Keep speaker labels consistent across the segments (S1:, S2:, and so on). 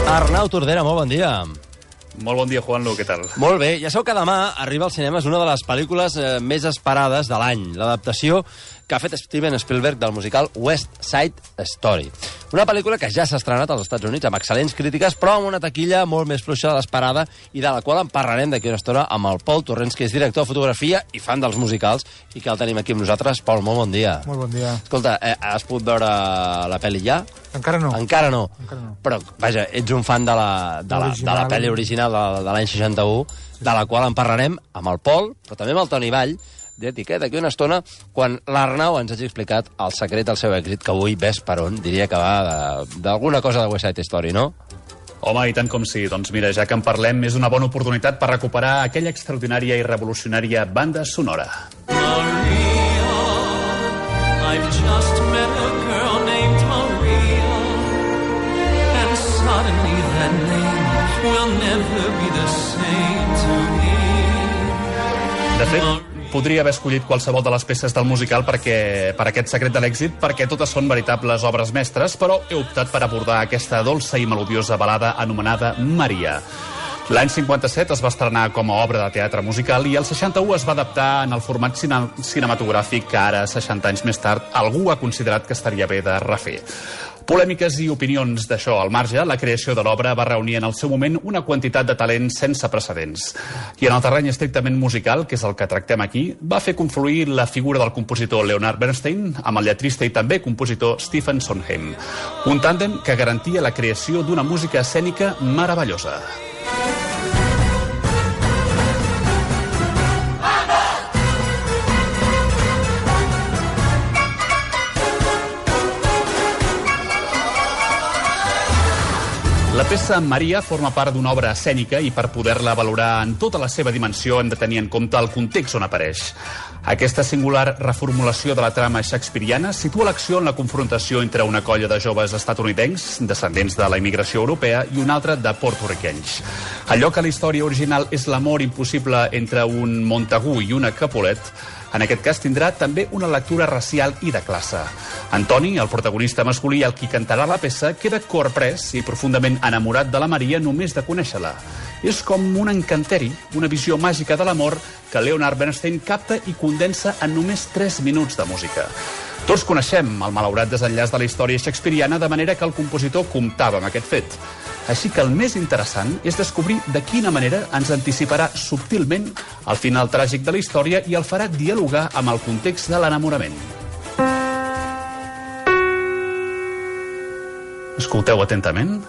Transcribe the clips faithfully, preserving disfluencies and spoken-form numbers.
S1: Arnau Tordera, molt bon dia.
S2: Molt bon dia, Juanlu, què tal?
S1: Molt bé, ja sabeu que demà arriba als cinemes una de les pel·lícules eh, més esperades de l'any, l'adaptació que ha fet Steven Spielberg del musical West Side Story. Una pel·lícula que ja s'ha estrenat als Estats Units amb excel·lents crítiques, però amb una taquilla molt més fluixa de l'esperada i de la qual en parlarem d'aquí una estona amb el Pol Torrents, que és director de fotografia i fan dels musicals, i que el tenim aquí amb nosaltres. Pol, molt bon dia.
S3: Molt bon dia.
S1: Escolta, eh, has pogut veure la pel·li ja?
S3: Encara no.
S1: Encara no.
S3: Encara no.
S1: Però, vaja, ets un fan de la, de la, de la pel·li original de, de l'any seixanta-u, de la qual en parlarem amb el Pol, però també amb el Toni Vall, d'Ètica, d'aquí una estona, quan l'Arnau ens hagi explicat el secret del seu èxit, que avui ves per on, diria que va d'alguna cosa de West Side Story, no?
S2: Home, i tant com sí. Doncs mira, ja que en parlem, és una bona oportunitat per recuperar aquella extraordinària i revolucionària banda sonora.
S4: Maria, I've just met a girl named Maria, and suddenly that name will never be the same to me.
S2: De fet, podria haver escollit qualsevol de les peces del musical perquè, per aquest secret de l'èxit, perquè totes són veritables obres mestres, però he optat per abordar aquesta dolça i melodiosa balada anomenada Maria. L'any cinquanta-set es va estrenar com a obra de teatre musical i el seixanta-u es va adaptar en el format cine cinematogràfic que ara, seixanta anys més tard, algú ha considerat que estaria bé de refer. Polèmiques i opinions d'això al marge, la creació de l'obra va reunir en el seu moment una quantitat de talent sense precedents. I en el terreny estrictament musical, que és el que tractem aquí, va fer confluir la figura del compositor Leonard Bernstein amb el lletrista i també compositor Stephen Sondheim. Un tàndem que garantia la creació d'una música escènica meravellosa. La peça Maria forma part d'una obra escènica i per poder-la valorar en tota la seva dimensió hem de tenir en compte el context on apareix. Aquesta singular reformulació de la trama shakespeariana situa l'acció en la confrontació entre una colla de joves estatunidencs, descendents de la immigració europea, i una altra de porto-riquenys. Allò que a la història original és l'amor impossible entre un Montagu i una Capulet, en aquest cas tindrà també una lectura racial i de classe. Antoni, el protagonista masculí, el qui cantarà la peça, queda corprès i profundament enamorat de la Maria només de conèixer-la. És com un encanteri, una visió màgica de l'amor que Leonard Bernstein capta i condensa en només tres minuts de música. Tots coneixem el malaurat desenllaç de la història shakespeariana, de manera que el compositor comptava amb aquest fet. Així que el més interessant és descobrir de quina manera ens anticiparà subtilment el final tràgic de la història i el farà dialogar amb el context de l'enamorament. Escolteu atentament.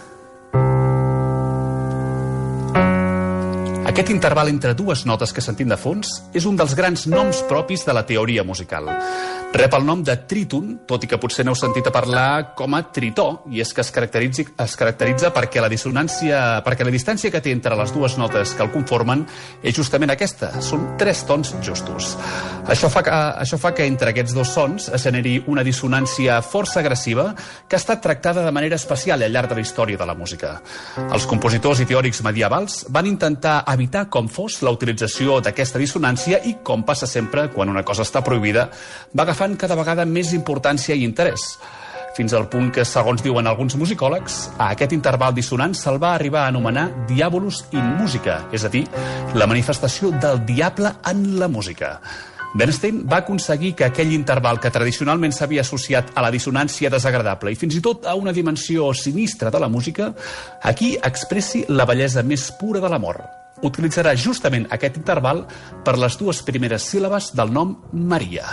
S2: Aquest interval entre dues notes que sentim de fons és un dels grans noms propis de la teoria musical. Rep el nom de tríton, tot i que potser n'heu sentit a parlar com a tritó, i és que es caracteritza, es caracteritza perquè la dissonància, perquè la distància que té entre les dues notes que el conformen és justament aquesta, són tres tons justos. Això fa que, això fa que entre aquests dos sons es generi una dissonància força agressiva que ha estat tractada de manera especial al llarg de la història de la música. Els compositors i teòrics medievals van intentar evitar com fos la utilització d'aquesta dissonància i, com passa sempre quan una cosa està prohibida, va agafar fan cada vegada més importància i interès, fins al punt que, segons diuen alguns musicòlegs, a aquest interval dissonant se'l va arribar a anomenar Diabolus in Musica, és a dir, la manifestació del diable en la música. Bernstein va aconseguir que aquell interval que tradicionalment s'havia associat a la dissonància desagradable i fins i tot a una dimensió sinistra de la música, aquí expressi la bellesa més pura de l'amor. Utilitzarà justament aquest interval per les dues primeres síl·labes del nom Maria.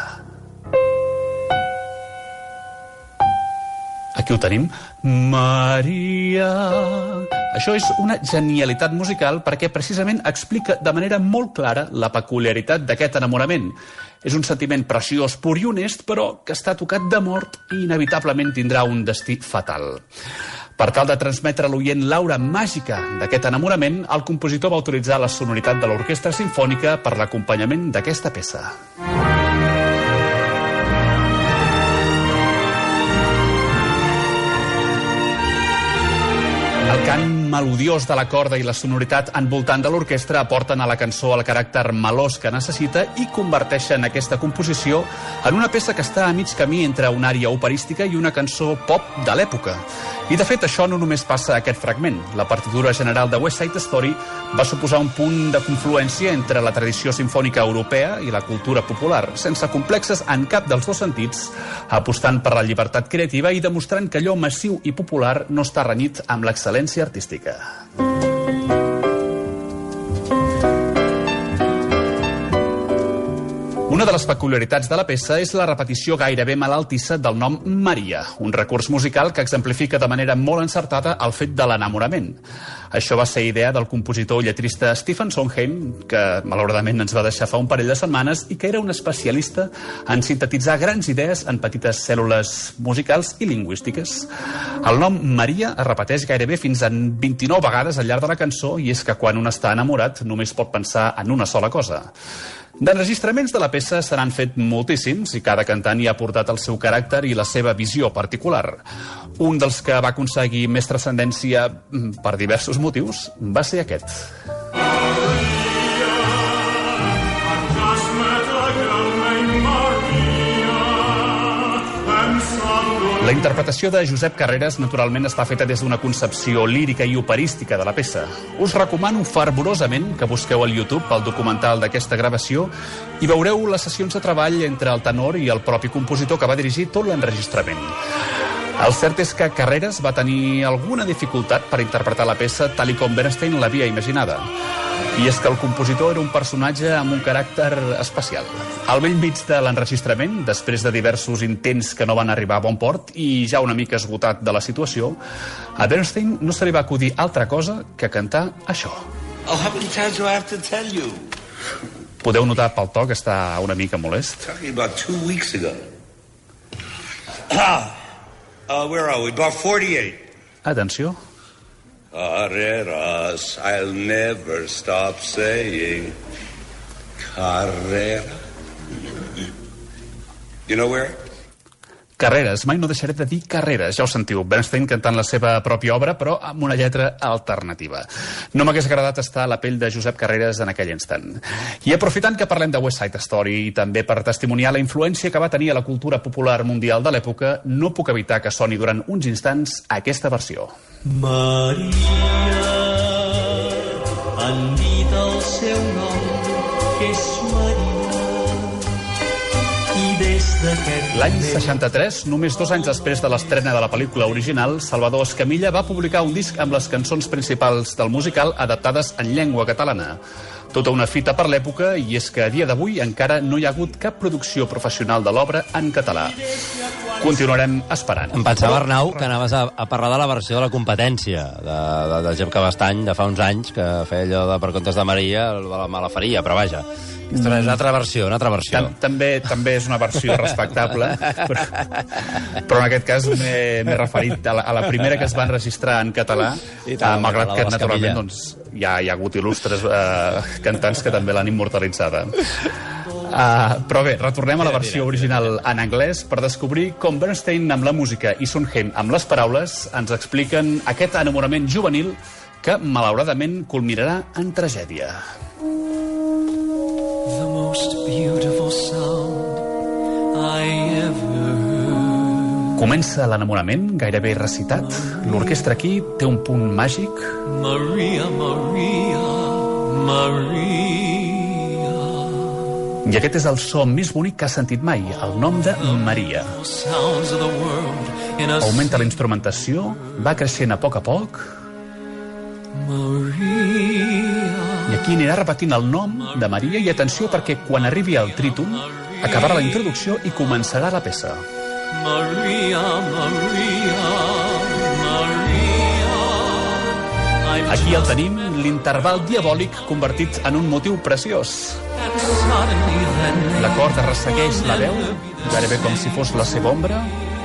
S2: Aquí ho tenim. Maria. Això és una genialitat musical perquè precisament explica de manera molt clara la peculiaritat d'aquest enamorament. És un sentiment preciós, pur i honest, però que està tocat de mort i inevitablement tindrà un destí fatal. Per tal de transmetre a l'oient l'aura màgica d'aquest enamorament, el compositor va utilitzar la sonoritat de l'orquestra simfònica per l'acompanyament d'aquesta peça. El cant melodiós de la corda i la sonoritat envoltant de l'orquestra aporten a la cançó el caràcter melós que necessita i converteixen aquesta composició en una peça que està a mig camí entre una ària operística i una cançó pop de l'època. I, de fet, això no només passa a aquest fragment. La partitura general de West Side Story va suposar un punt de confluència entre la tradició simfònica europea i la cultura popular, sense complexes en cap dels dos sentits, apostant per la llibertat creativa i demostrant que allò massiu i popular no està renyit amb l'excel·lència artística. Una de les peculiaritats de la peça és la repetició gairebé malaltissa del nom Maria, un recurs musical que exemplifica de manera molt encertada el fet de l'enamorament. Això va ser idea del compositor i lletrista Stephen Sondheim, que malauradament ens va deixar fa un parell de setmanes i que era un especialista en sintetitzar grans idees en petites cèl·lules musicals i lingüístiques. El nom Maria es repeteix gairebé fins a vint-i-nou vegades al llarg de la cançó, i és que quan un està enamorat només pot pensar en una sola cosa. D'enregistraments de la peça se n'han fet moltíssims i cada cantant hi ha portat el seu caràcter i la seva visió particular. Un dels que va aconseguir més transcendència per diversos motius va ser aquest. La interpretació de Josep Carreras naturalment està feta des d'una concepció lírica i operística de la peça. Us recomano fervorosament que busqueu al YouTube el documental d'aquesta gravació i veureu les sessions de treball entre el tenor i el propi compositor que va dirigir tot l'enregistrament. El cert és que Carreras va tenir alguna dificultat per interpretar la peça tal i com Bernstein l'havia imaginada. I és que el compositor era un personatge amb un caràcter especial. Al bell mig de l'enregistrament, després de diversos intents que no van arribar a bon port i ja una mica esgotat de la situació, a Bernstein no se li va acudir altra cosa que cantar això.
S3: Oh, how many times do I have to tell you?
S2: Podeu notar pel to que està una mica molest.
S3: Talking about two weeks ago. Ah, uh, where are we? About forty-eight.
S2: Atenció.
S3: Carreras, I'll never stop saying Carrera. You know where?
S2: Carreras, mai no deixaré de dir Carreras, ja ho sentiu, Bernstein cantant la seva pròpia obra, però amb una lletra alternativa. No m'hagués agradat estar a la pell de Josep Carreras en aquell instant. I aprofitant que parlem de West Side Story i també per testimoniar la influència que va tenir a la cultura popular mundial de l'època, no puc evitar que soni durant uns instants aquesta versió.
S4: Maria, han dit el seu nom, que és Maria, i des d'aquest...
S2: L'any seixanta-tres, només dos anys després de l'estrena de la pel·lícula original, Salvador Escamilla va publicar un disc amb les cançons principals del musical adaptades en llengua catalana. Tota una fita per l'època, i és que a dia d'avui encara no hi ha hagut cap producció professional de l'obra en català. Continuarem esperant.
S1: Em pensava, Arnau, que anaves a, a parlar de la versió de la competència de, de, de Jep Cabestany de fa uns anys, que feia allò de Per comptes de Maria, de la malafaria, però vaja. Aquesta és una altra versió, una altra versió.
S2: Tam, també també és una versió respectable, però, però en aquest cas m'he referit a la, a la primera que es va enregistrar en català,
S1: I tant,
S2: eh, malgrat
S1: la
S2: que
S1: de
S2: naturalment doncs, ja hi ha hagut il·lustres eh, cantants que també l'han immortalitzada. Uh, però bé, retornem a la versió original en anglès per descobrir com Bernstein amb la música i Sondheim amb les paraules ens expliquen aquest enamorament juvenil que malauradament culminarà en tragèdia.
S4: The most beautiful sound I ever heard.
S2: Comença l'enamorament, gairebé recitat. L'orquestra aquí té un punt màgic.
S4: Maria, Maria, Maria.
S2: I aquest és el so més bonic que has sentit mai, el nom de Maria.
S4: Sounds of the world in a
S2: Augmenta la instrumentació, va creixent a poc a poc,
S4: Maria.
S2: i aquí anirà repetint el nom de Maria, i atenció perquè quan arribi al tríton acabarà la introducció i començarà la peça.
S4: Maria, Maria, Maria.
S2: Aquí el tenim, l'interval diabòlic convertit en un motiu preciós. L'acord ressegueix la veu, gairebé com si fos la seva ombra.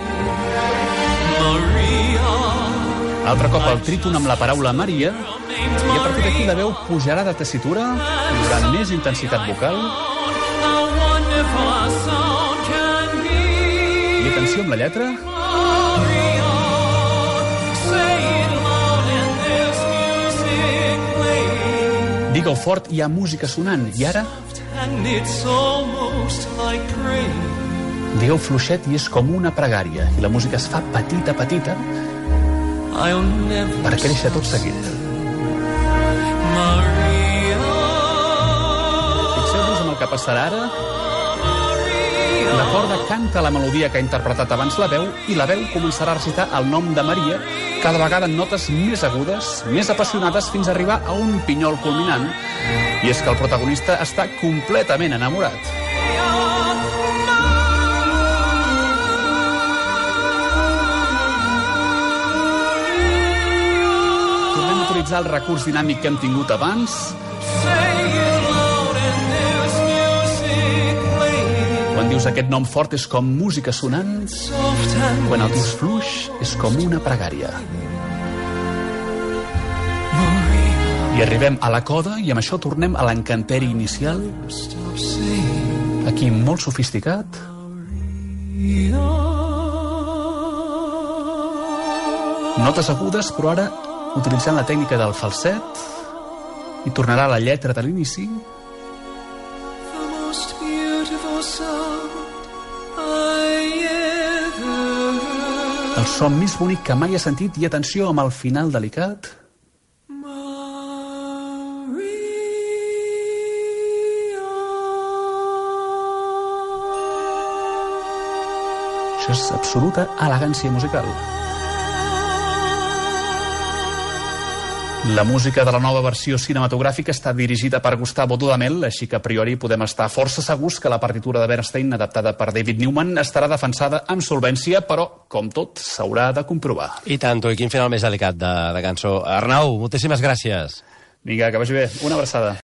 S2: Altre cop el tríton amb la paraula Maria, i a partir d'aquí la veu pujarà de tessitura, hi haurà més intensitat vocal. I atenció amb la lletra. Digue-ho fort, hi ha música sonant. I ara? Digueu fluixet i és com una pregària. I la música es fa petita, petita.
S4: I'll never
S2: per créixer tot seguit.
S4: Maria,
S2: Fixeu-vos en el que passarà ara. La corda canta la melodia que ha interpretat abans la veu i la veu començarà a recitar el nom de Maria, cada vegada en notes més agudes, més apassionades, fins a arribar a un pinyol culminant. I és que el protagonista està completament enamorat. Tornem a utilitzar el recurs dinàmic que hem tingut abans. Quan dius aquest nom fort és com música sonant, quan el dius fluix és com una pregària. I arribem a la coda i amb això tornem a l'encanteri inicial, aquí molt sofisticat. Notes agudes, però ara utilitzant la tècnica del falset, i tornarà la lletra de l'inici. El so més bonic que mai he sentit, i atenció amb el final delicat. Això és absoluta elegància musical. La música de la nova versió cinematogràfica està dirigida per Gustavo Dudamel, així que a priori podem estar força segurs que la partitura de Bernstein, adaptada per David Newman, estarà defensada amb solvència, però, com tot, s'haurà de comprovar.
S1: I tant, i quin final més delicat de, de cançó. Arnau, moltíssimes gràcies.
S2: Vinga, que vagi bé. Una abraçada.